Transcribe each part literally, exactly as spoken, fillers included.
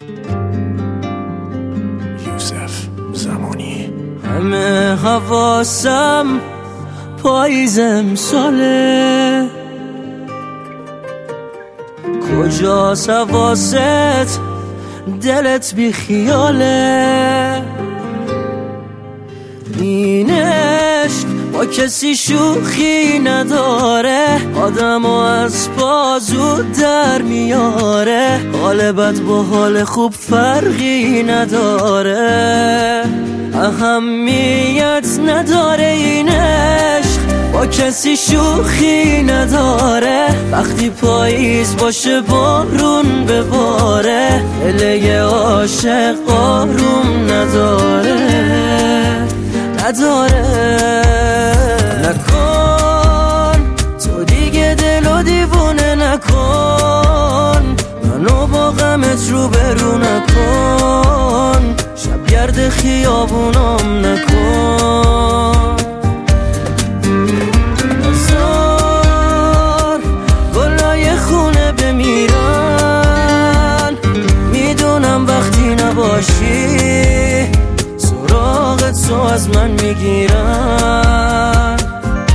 یوسف زمانی. همه حواسم پاییز امساله، کجاست حواست دلت بی خیاله؟ این عشق با کسی شوخی نداره، آدمو از پا زود در میاره، حال بد با حال خوب فرقی نداره، اهمیت نداره این عشق با کسی شوخی نداره، وقتی پاییز باشه بارون بباره، دل عاشق آروم نداره نداره. نکن تو دیگه دلو دیوونه نکن، منو با غمت رو برو نکن، شب گرد خیابونام نکن، نزار گلای خونه بمیرن، میدونم وقتی نباشی سراغت تو از من میگیرن.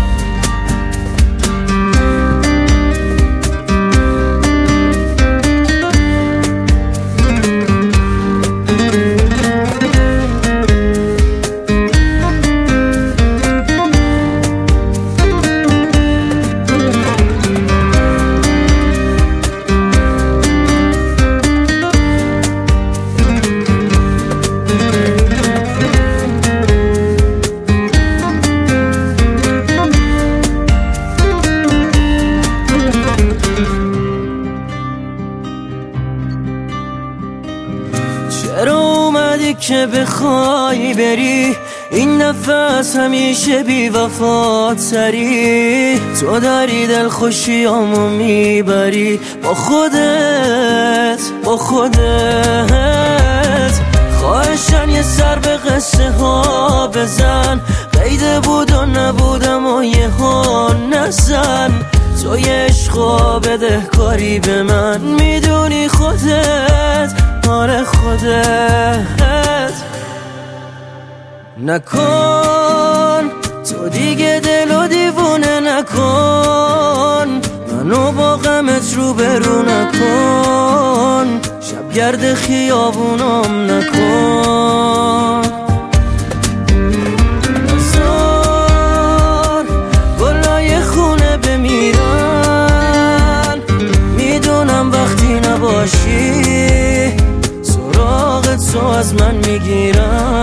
چرا اومدی که بخوای بری، این نفس همیشه بی وفاتری، تو داری دل خوشیامو میبری با خودت با خودت. خواهشن یه سر به قصه ها بزن، قیده بود و نبودم و یه ها نزن، تو یه عشقا بده کاری به من، میدونی خودت آره خودت. نکن تو دیگه دلو دیوونه نکن، منو با غمت رو برو نکن، شب گرد خیابونام نکن، نزار گلای خونه بمیرن، میدونم وقتی نباشی سراغت تو از من میگیرن.